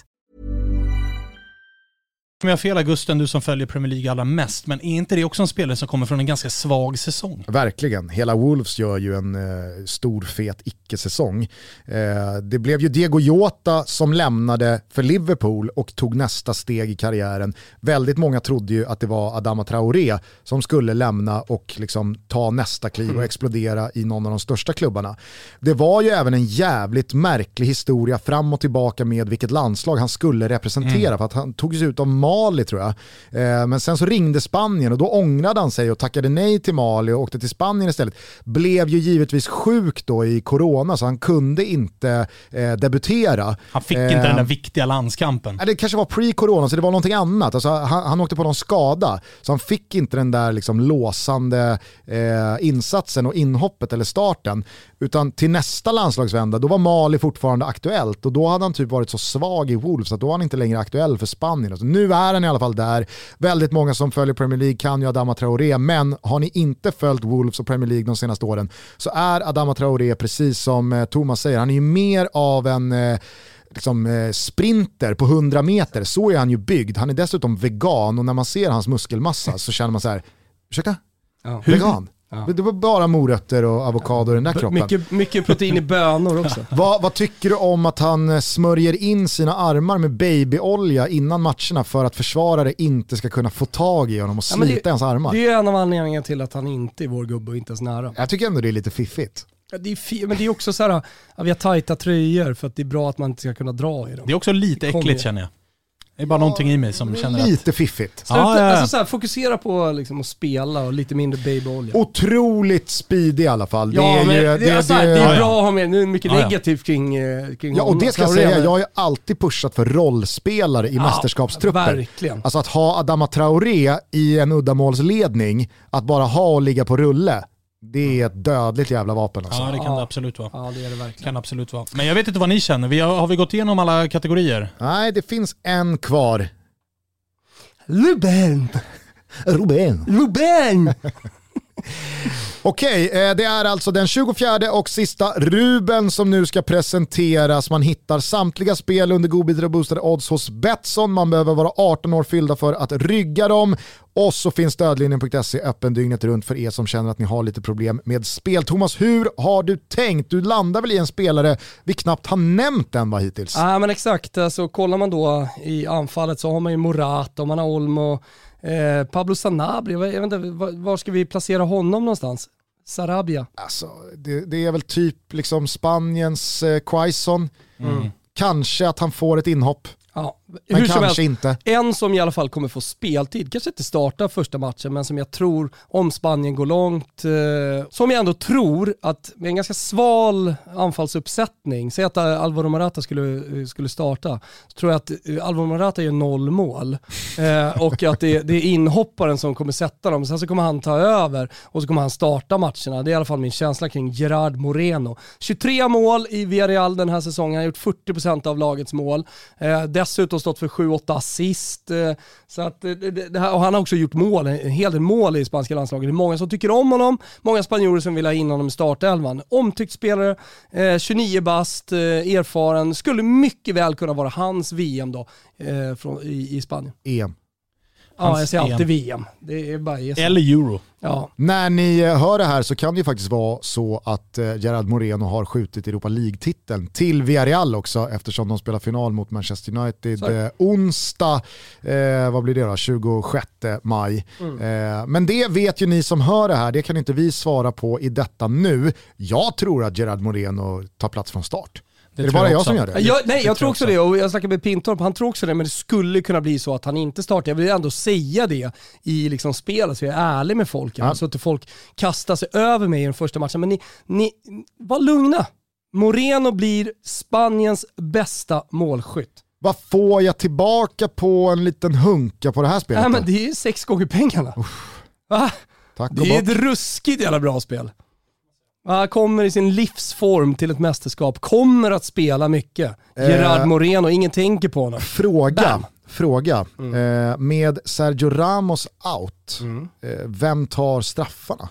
Om jag fel, Augusten, du som följer Premier League allra mest, men är inte det också en spelare som kommer från en ganska svag säsong? Verkligen. Hela Wolves gör ju en eh, stor fet icke-säsong. Eh, det blev ju Diego Jota som lämnade för Liverpool och tog nästa steg i karriären. Väldigt många trodde ju att det var Adama Traoré som skulle lämna och liksom ta nästa kliv och explodera i någon av de största klubbarna. Det var ju även en jävligt märklig historia fram och tillbaka med vilket landslag han skulle representera, mm. för att han tog sig ut av Mali tror jag. Eh, men sen så ringde Spanien och då ångrade han sig och tackade nej till Mali och åkte till Spanien istället. Blev ju givetvis sjuk då i corona så han kunde inte eh, debutera. Han fick eh, inte den där viktiga landskampen. Det kanske var pre-corona så det var någonting annat. Alltså, han, han åkte på någon skada så han fick inte den där liksom låsande eh, insatsen och inhoppet eller starten. Utan till nästa landslagsvända då var Mali fortfarande aktuellt och då hade han typ varit så svag i Wolves att då var han inte längre aktuell för Spanien. Alltså, nu är han i alla fall där. Väldigt många som följer Premier League kan ju Adama Traoré, men har ni inte följt Wolves och Premier League de senaste åren så är Adama Traoré precis som eh, Thomas säger, han är ju mer av en eh, liksom, eh, sprinter på hundra meter. Så är han ju byggd. Han är dessutom vegan och när man ser hans muskelmassa så känner man så här, ursäkta? Ja. Vegan? Ja. Det var bara morötter och avokado i den där kroppen. Mycket, mycket protein i bönor också. vad, vad tycker du om att han smörjer in sina armar med babyolja innan matcherna för att försvarare inte ska kunna få tag i honom och slita ja, det, hans armar? Det är en av anledningarna till att han inte är vår gubbe och inte ens nära. Jag tycker ändå det är lite fiffigt. Ja, det är fi- men det är också så här att vi har tajta tröjor för att det är bra att man inte ska kunna dra i dem. Det är också lite äckligt känner jag. Det är bara ja, någonting i mig som känner lite att... fiffigt. Sluta, ah, ja, ja. Alltså så här, fokusera på liksom att spela och lite mindre babyolja. Otroligt speedig i alla fall. Ja, det är, men, ju, det, det, alltså, det, det är ja, bra att ha med. Nu är mycket ja, negativt kring, kring ja, och det ska jag säga. Jag har ju alltid pushat för rollspelare i ja, mästerskapstrupper. Verkligen. Alltså att ha Adama Traoré i en uddamålsledning, att bara ha och ligga på rulle, det är ett dödligt jävla vapen alltså. Ja, det kan ja. det absolut vara. Ja, det är det verkligen. Kan absolut vara. Men jag vet inte vad ni känner. Vi har, har vi gått igenom alla kategorier? Nej, det finns en kvar. Ruben! Ruben! Ruben! Okej, det är alltså den tjugofjärde och sista Ruben som nu ska presenteras. Man hittar samtliga spel under godbitar och boostade odds hos Betsson. Man behöver vara arton år fyllda för att rygga dem. Och så finns stödlinjen punkt se öppen dygnet runt för er som känner att ni har lite problem med spel. Thomas, hur har du tänkt? Du landar väl i en spelare vi knappt har nämnt än va hittills? Ja, men exakt. Alltså, kollar man då i anfallet så har man ju Morata och man har Olmo. Eh, Pablo Sanabria, jag vet inte, var, var ska vi placera honom någonstans? Sarabia. Alltså, det, det är väl typ liksom Spaniens eh, Quaison. Mm. Kanske att han får ett inhopp. Ja, men hur kanske som helst, inte. En som i alla fall kommer få speltid, kanske inte starta första matchen, men som jag tror, om Spanien går långt, eh, som jag ändå tror att med en ganska sval anfallsuppsättning, säg att Alvaro Morata skulle, skulle starta, så tror jag att Alvaro Morata gör noll mål eh, och att det, det är inhopparen som kommer sätta dem. Sen så kommer han ta över och så kommer han starta matcherna. Det är i alla fall min känsla kring Gerard Moreno. tjugotre mål i Villarreal den här säsongen, han har gjort fyrtio procent av lagets mål. Eh, dessutom stått för sju åtta assist. Så att det här, och han har också gjort mål, en hel del mål i spanska landslaget. Det är många som tycker om honom, många spanjorer som vill ha in honom i startelvan. Omtyckt spelare, eh, tjugonio bast, eh, erfaren, skulle mycket väl kunna vara hans V M då eh, från, i, i Spanien. E M. Ja, jag säger alltid V M. Det är bara eller Euro. Ja. När ni hör det här så kan det ju faktiskt vara så att eh, Gerard Moreno har skjutit Europa League-titeln till Villarreal också eftersom de spelar final mot Manchester United eh, onsdag, eh, vad blir det då? tjugosjätte maj. Mm. Eh, men det vet ju ni som hör det här, det kan inte vi svara på i detta nu. Jag tror att Gerard Moreno tar plats från start. Det är det bara jag, jag som gör det? Jag, nej, jag tror också, också det. Och jag snackade med Pintorp, han tror också det, men det skulle kunna bli så att han inte startar. Jag vill ändå säga det i liksom spelet, så jag är ärlig med folk. Ja. Så att folk kastar sig över mig i den första matchen. Men ni, ni var lugna. Moreno blir Spaniens bästa målskytt. Vad får jag tillbaka på en liten hunka på det här spelet? Nej, men det är sex gånger pengarna. Va? Tack det är ett ruskigt jävla bra spel. Han kommer i sin livsform till ett mästerskap, kommer att spela mycket. Eh, Gerard Moreno, ingen tänker på honom. Fråga, Bam. fråga. Mm. Eh, med Sergio Ramos out, mm. eh, vem tar straffarna?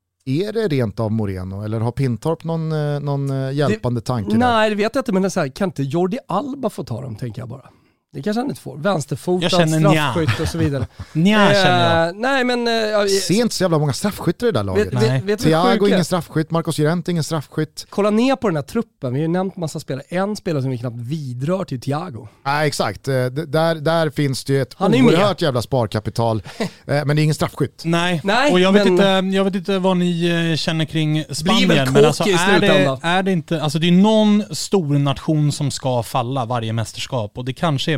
Är det rent av Moreno eller har Pintorp någon, eh, någon hjälpande det, tanke? Nej, där? det vet jag inte, men det är så här, kan inte Jordi Alba få ta dem, tänker jag bara. Det kanske han inte får. Vänsterfotad, straffskytt och så vidare. Nja, känner jag. Nej, men... Uh, Ser inte så jävla många straffskyttar i det där laget. Vet, vet, vet Thiago ingen straffskytt, Marcos Llorente ingen straffskytt. Kolla ner på den här truppen. Vi har ju nämnt massa spelare. En spelare som vi knappt vidrör till Thiago. Nej, exakt. Där, där finns det ju ett oerhört jävla sparkapital. Men det är ingen straffskytt. Nej, Nej och jag vet, men... inte, jag vet inte vad ni känner kring Spanien. Blir väl men alltså, i är, det, är det inte... Alltså det är någon stor nation som ska falla varje mästerskap. Och det kanske är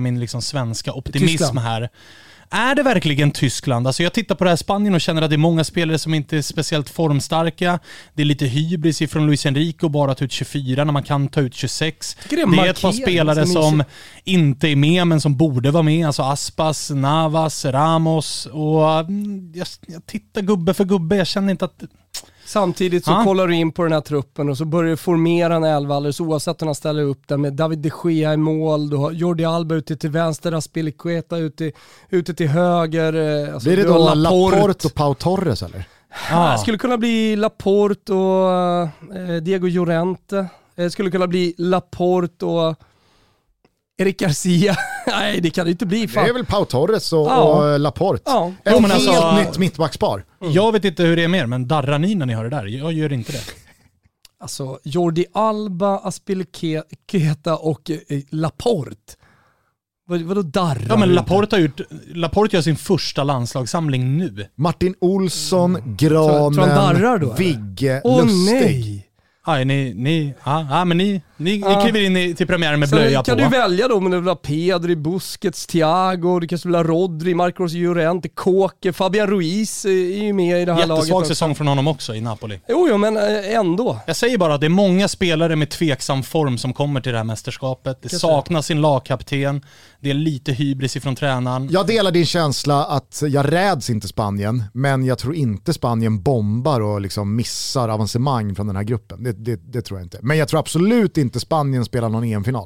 min liksom svenska optimism Tyskland. här. Är det verkligen Tyskland? Alltså jag tittar på det här Spanien och känner att det är många spelare som inte är speciellt formstarka. Det är lite hybris ifrån Luis Enrique och bara ta ut tjugofyra när man kan ta ut tjugosex. Det är, det är ett par spelare som, som inte är med men som borde vara med. Alltså Aspas, Navas, Ramos och jag, jag tittar gubbe för gubbe. Jag känner inte att... Samtidigt så ah. kollar du in på den här truppen och så börjar du formera en elva alldeles oavsett om han ställer upp den med David de Gea i mål, du har Jordi Alba ute till vänster, Azpilicueta ute, ute till höger. Alltså, blir det då Laporte. Laporte och Pau Torres eller? Ah. Det skulle kunna bli Laporte och eh, Diego Llorente. Det skulle kunna bli Laporte och Eric Garcia. Nej, det kan det inte bli. Fan. Det är väl Pau Torres och, ja. och Laporte. Ja. Ett Jo, men helt alltså, nytt mittbackspar. Mm. Jag vet inte hur det är mer, men darrar ni när ni hör det där? Jag gör inte det. Alltså, Jordi Alba, Azpilicueta och eh, Laporte. Vad, vadå darrar? Ja, men Laporte har gjort, Laporte gör sin första landslagssamling nu. Martin Olsson, Mm. Granen, tror, tror darrar då, Vigge, Åh, Lustig. Nej. Aj, ni, ni, ja, ja, men ni, ni, Ja. ni kliver in i, till premiären med Sen blöja kan på. du välja då, men du vill ha Pedri, Busquets, Thiago, du kanske vill ha Rodri, Marcos Llorente, Kåke, Fabian Ruiz är ju med i det här laget. Jättesvag också. säsong från honom också i Napoli. Jo, jo, men eh, ändå. Jag säger bara att det är många spelare med tveksam form som kommer till det här mästerskapet. Det Kanske. saknas sin lagkapten. Det är lite hybris ifrån tränaren. Jag delar din känsla att jag räds inte Spanien, men jag tror inte Spanien bombar och liksom missar avancemang från den här gruppen. Det, det, det tror jag inte. Men jag tror absolut inte Spanien spelar någon E M-final.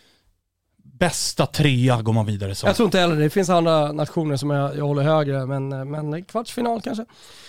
Bästa trea går man vidare så. Jag tror inte heller det. Det finns andra nationer som jag, jag håller högre, men, men kvartsfinal kanske.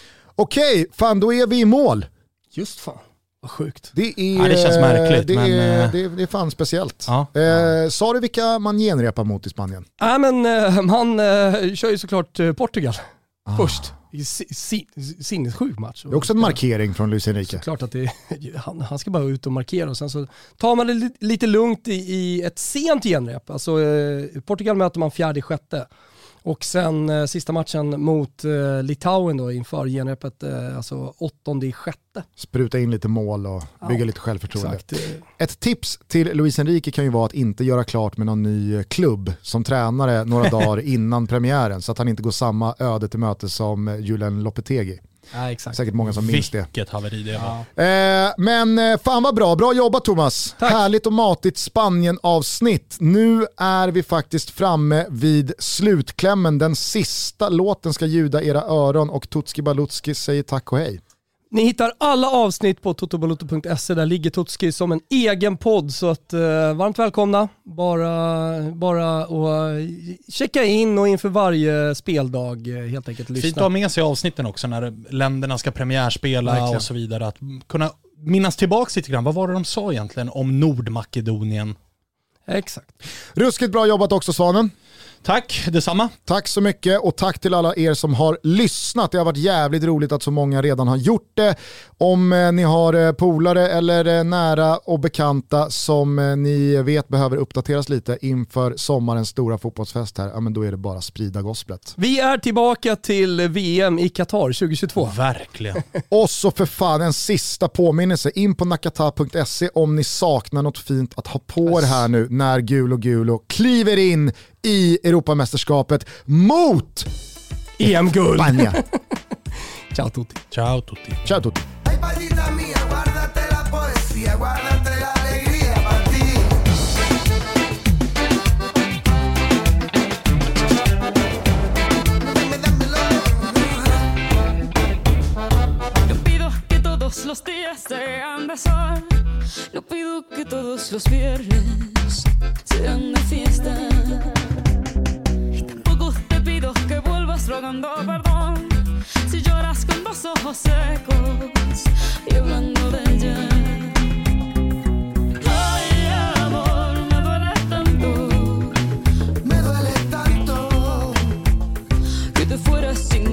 Okej, fan då är vi i mål. Just fan. Vad sjukt. Det, är, Ja, det känns märkligt, Det, men, är, eh, det, är, det är fan speciellt. Ja. Eh, sa du vilka man genrepar mot i Spanien? Nej, men eh, man eh, kör ju såklart eh, Portugal Ah. först. Si, si, sinnessjuk match. Det är också en markering från Luis Enrique. Såklart att det, han, han ska bara ut och markera och sen så tar man det li, lite lugnt i, i ett sent genrep. Alltså, eh, Portugal möter man fjärde sjätte. Och sen eh, sista matchen mot eh, Litauen då inför genrepet, eh, alltså åttonde i sjätte. Spruta in lite mål och bygga Ja, lite självförtroende. Exakt. Ett tips till Luis Enrique kan ju vara att inte göra klart med någon ny klubb som tränare några dagar innan premiären så att han inte går samma öde till möte som Julen Lopetegui. Ja, exakt. Säkert många som minns det. Vilket haveri det var. Ja. Eh, men eh, fan vad bra, bra jobbat Thomas. Tack. Härligt och matigt Spanien-avsnitt. Nu är vi faktiskt framme vid slutklämmen. Den sista låten ska ljuda era öron och Tutski Balutski säger tack och hej. Ni hittar alla avsnitt på totobalotto punkt se. Där ligger Tutski som en egen podd, så att eh, varmt välkomna. Bara, bara och checka in och inför varje speldag eh, helt enkelt lyssna. Fint att ha med sig avsnitten också när länderna ska premiärspela Verkligen. och så vidare. Att kunna minnas tillbaka lite grann. Vad var det de sa egentligen om Nordmakedonien? Exakt. Ruskigt bra jobbat också Svanen. Tack, detsamma. Tack så mycket och tack till alla er som har lyssnat. Det har varit jävligt roligt att så många redan har gjort det. Om eh, ni har eh, polare eller eh, nära och bekanta som eh, ni vet behöver uppdateras lite inför sommarens stora fotbollsfest här, ja, men då är det bara sprida gosplet. Vi är tillbaka till V M i Qatar tjugohundratjugotvå. Verkligen. Och så för fan en sista påminnelse. In på nakata punkt se om ni saknar något fint att ha på er här nu när Gulo Gulo kliver in i Europamästerskapet mot E M-guld. Spanien. Ciao tutti. Ciao tutti. Ciao tutti. Los días sean de sol, no pido que todos los viernes sean de fiesta. Y tampoco te pido que vuelvas rogando perdón si lloras con los ojos secos y hablando de ella. Ay, amor, me duele tanto, me duele tanto que te fueras sin